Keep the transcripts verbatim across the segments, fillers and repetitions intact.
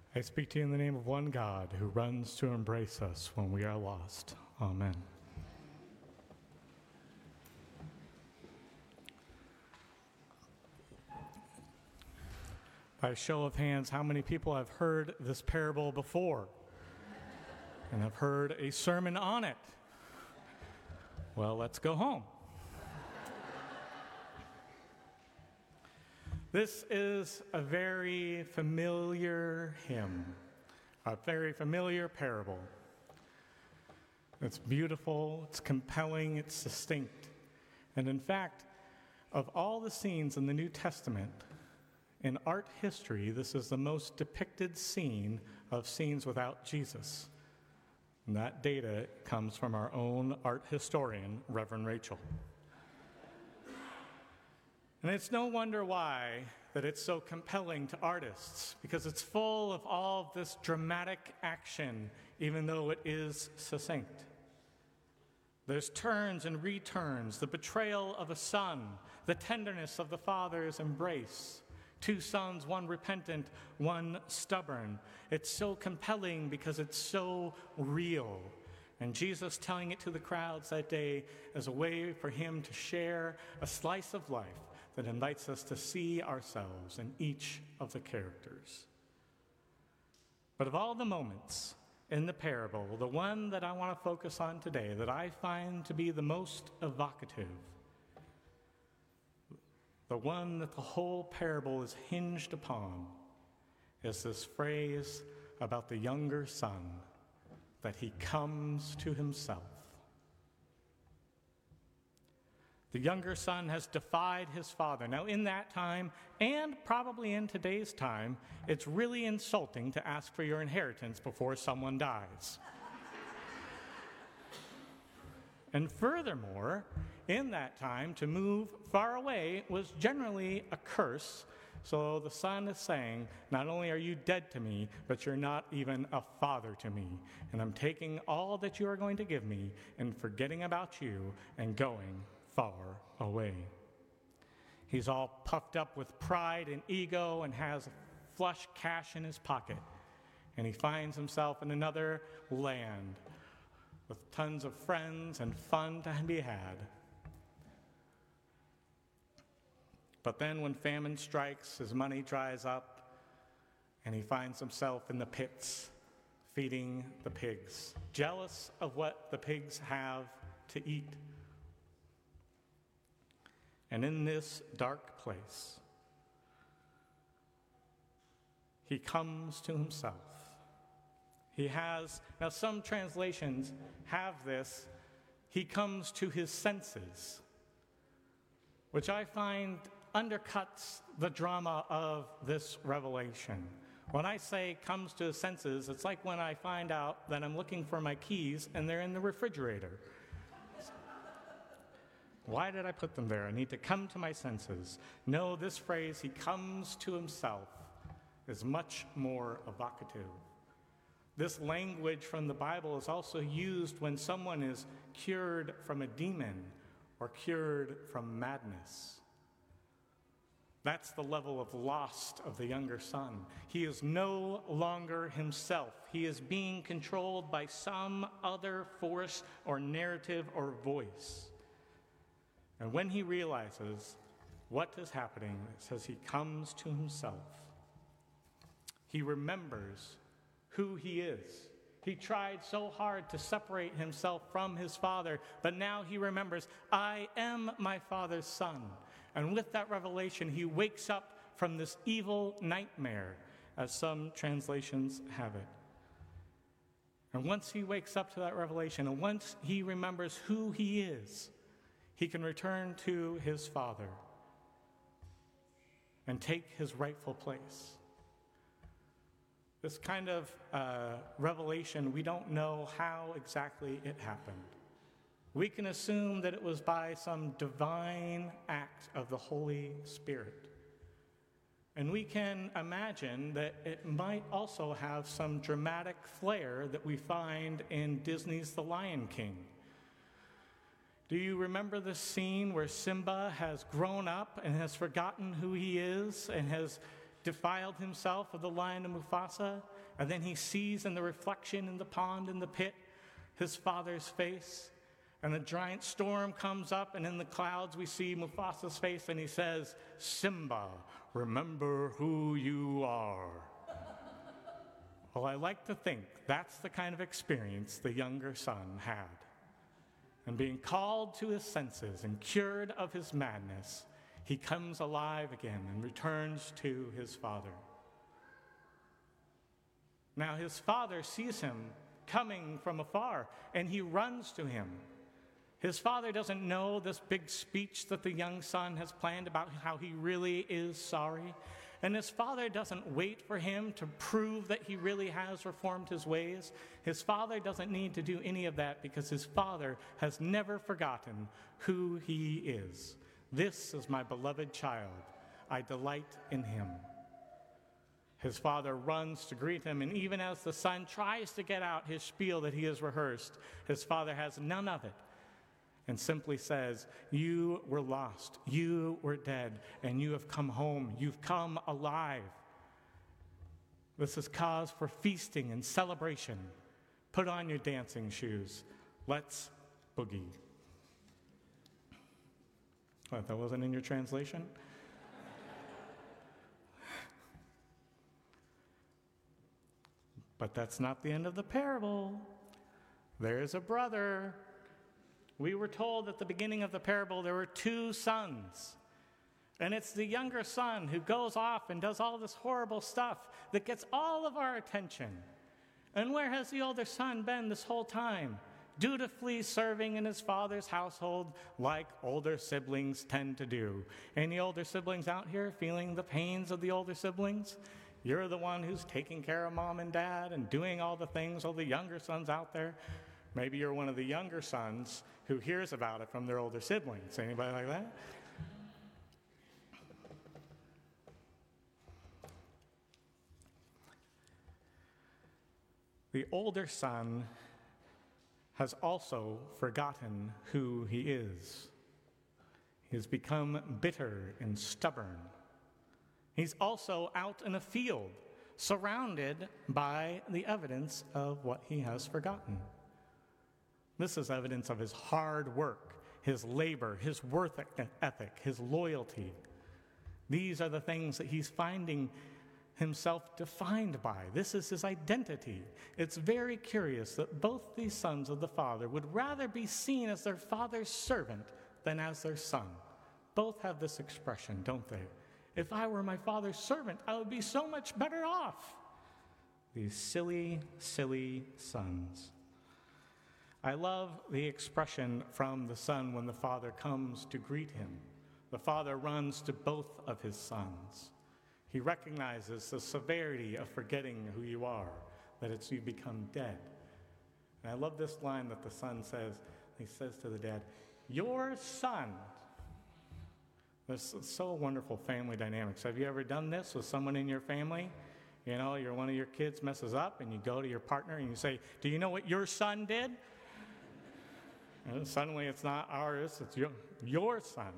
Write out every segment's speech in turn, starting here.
I speak to you in the name of one God who runs to embrace us when we are lost. Amen. By a show of hands, how many people have heard this parable before and have heard a sermon on it? Well, let's go home. This is a very familiar hymn, a very familiar parable. It's beautiful, it's compelling, it's distinct. And in fact, of all the scenes in the New Testament, in art history, this is the most depicted scene of scenes without Jesus. And that data comes from our own art historian, Reverend Rachel. And it's no wonder why that it's so compelling to artists, because it's full of all of this dramatic action, even though it is succinct. There's turns and returns, the betrayal of a son, the tenderness of the father's embrace. Two sons, one repentant, one stubborn. It's so compelling because it's so real. And Jesus telling it to the crowds that day as a way for him to share a slice of life that invites us to see ourselves in each of the characters. But of all the moments in the parable, the one that I want to focus on today, that I find to be the most evocative, the one that the whole parable is hinged upon, is this phrase about the younger son, that he comes to himself. The younger son has defied his father. Now, in that time, and probably in today's time, it's really insulting to ask for your inheritance before someone dies. And furthermore, in that time, to move far away was generally a curse. So the son is saying, not only are you dead to me, but you're not even a father to me. And I'm taking all that you are going to give me and forgetting about you and going far away. He's all puffed up with pride and ego and has flush cash in his pocket. And he finds himself in another land with tons of friends and fun to be had. But then when famine strikes, his money dries up, and he finds himself in the pits, feeding the pigs, jealous of what the pigs have to eat. And in this dark place, he comes to himself. He has, now some translations have this, he comes to his senses, which I find undercuts the drama of this revelation. When I say comes to his senses, it's like when I find out that I'm looking for my keys and they're in the refrigerator. Why did I put them there? I need to come to my senses. No, this phrase, he comes to himself, is much more evocative. This language from the Bible is also used when someone is cured from a demon or cured from madness. That's the level of lost of the younger son. He is no longer himself. He is being controlled by some other force or narrative or voice. And when he realizes what is happening, it says he comes to himself. He remembers who he is. He tried so hard to separate himself from his father, but now he remembers, I am my father's son. And with that revelation, he wakes up from this evil nightmare, as some translations have it. And once he wakes up to that revelation, and once he remembers who he is, he can return to his father and take his rightful place. This kind of uh, revelation, we don't know how exactly it happened. We can assume that it was by some divine act of the Holy Spirit. And we can imagine that it might also have some dramatic flair that we find in Disney's The Lion King. Do you remember the scene where Simba has grown up and has forgotten who he is and has defiled himself with the lion of Mufasa, and then he sees in the reflection in the pond in the pit his father's face, and a giant storm comes up, and in the clouds we see Mufasa's face, and he says, "Simba, remember who you are." Well, I like to think that's the kind of experience the younger son had. And being called to his senses and cured of his madness, he comes alive again and returns to his father. Now his father sees him coming from afar, and he runs to him. His father doesn't know this big speech that the young son has planned about how he really is sorry. And his father doesn't wait for him to prove that he really has reformed his ways. His father doesn't need to do any of that because his father has never forgotten who he is. "This is my beloved child. I delight in him." His father runs to greet him, and even as the son tries to get out his spiel that he has rehearsed, his father has none of it and simply says, "You were lost, you were dead, and you have come home. You've come alive. This is cause for feasting and celebration. Put on your dancing shoes. Let's boogie." What, that wasn't in your translation? But that's not the end of the parable. There's a brother. We were told at the beginning of the parable there were two sons. And it's the younger son who goes off and does all this horrible stuff that gets all of our attention. And where has the older son been this whole time? Dutifully serving in his father's household like older siblings tend to do. Any older siblings out here feeling the pains of the older siblings? You're the one who's taking care of mom and dad and doing all the things, all the younger sons out there. Maybe you're one of the younger sons who hears about it from their older siblings. Anybody like that? The older son has also forgotten who he is. He has become bitter and stubborn. He's also out in a field, surrounded by the evidence of what he has forgotten. This is evidence of his hard work, his labor, his work ethic, his loyalty. These are the things that he's finding himself defined by. This is his identity. It's very curious that both these sons of the father would rather be seen as their father's servant than as their son. Both have this expression, don't they? If I were my father's servant, I would be so much better off. These silly, silly sons. I love the expression from the son when the father comes to greet him. The father runs to both of his sons. He recognizes the severity of forgetting who you are, that it's you become dead. And I love this line that the son says. He says to the dad, "Your son." There's so wonderful family dynamics. Have you ever done this with someone in your family? You know, you're one of your kids messes up, and you go to your partner and you say, "Do you know what your son did?" And suddenly it's not ours, it's your, your son.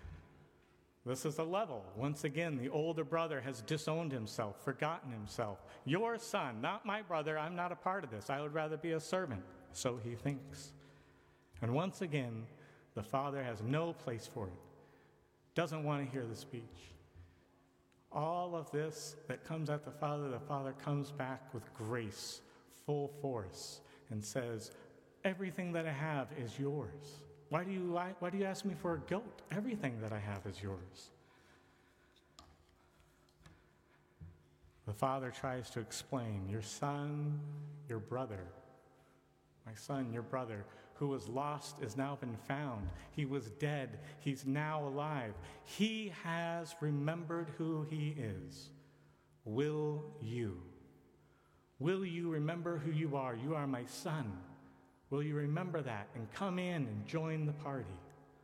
This is a level. Once again, the older brother has disowned himself, forgotten himself. Your son, not my brother, I'm not a part of this. I would rather be a servant. So he thinks. And once again, the father has no place for it. Doesn't want to hear the speech. All of this that comes at the father, the father comes back with grace, full force, and says, "Everything that I have is yours. Why do you why, why do you ask me for a goat? Everything that I have is yours." The father tries to explain, "Your son, your brother, my son, your brother, who was lost is now been found. He was dead. He's now alive. He has remembered who he is. Will you? Will you remember who you are? You are my son. Will you remember that and come in and join the party?"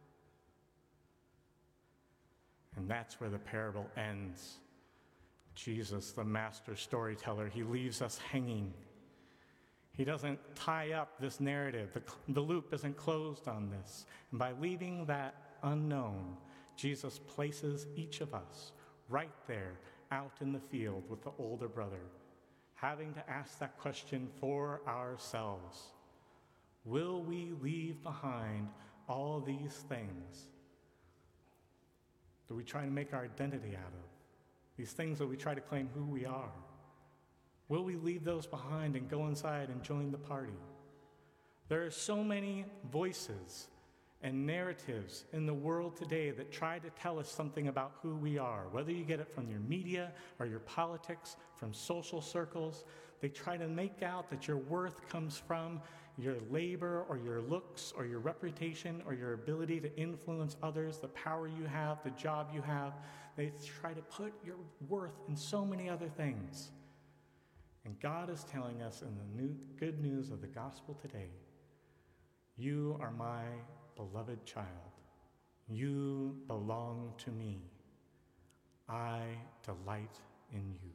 And that's where the parable ends. Jesus, the master storyteller, he leaves us hanging. He doesn't tie up this narrative. The, the loop isn't closed on this. And by leaving that unknown, Jesus places each of us right there out in the field with the older brother, having to ask that question for ourselves. Will we leave behind all these things that we try to make our identity out of? These things that we try to claim who we are? Will we leave those behind and go inside and join the party? There are so many voices and narratives in the world today that try to tell us something about who we are. Whether you get it from your media or your politics, from social circles, they try to make out that your worth comes from your labor or your looks or your reputation or your ability to influence others, the power you have, the job you have. They try to put your worth in so many other things. And God is telling us in the new, good news of the gospel today, you are my beloved child. You belong to me. I delight in you.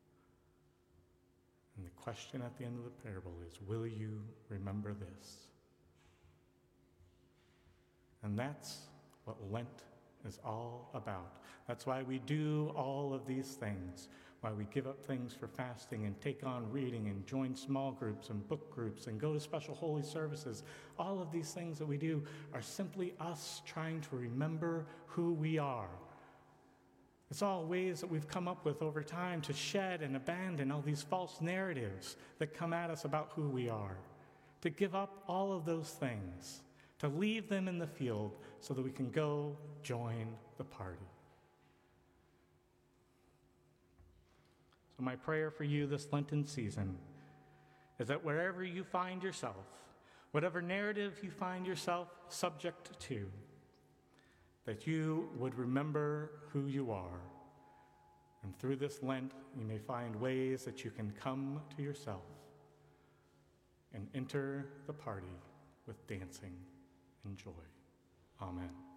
And the question at the end of the parable is, will you remember this? And that's what Lent is all about. That's why we do all of these things, why we give up things for fasting and take on reading and join small groups and book groups and go to special holy services. All of these things that we do are simply us trying to remember who we are. It's all ways that we've come up with over time to shed and abandon all these false narratives that come at us about who we are, to give up all of those things, to leave them in the field so that we can go join the party. So my prayer for you this Lenten season is that wherever you find yourself, whatever narrative you find yourself subject to, that you would remember who you are. And through this Lent, you may find ways that you can come to yourself and enter the party with dancing and joy. Amen.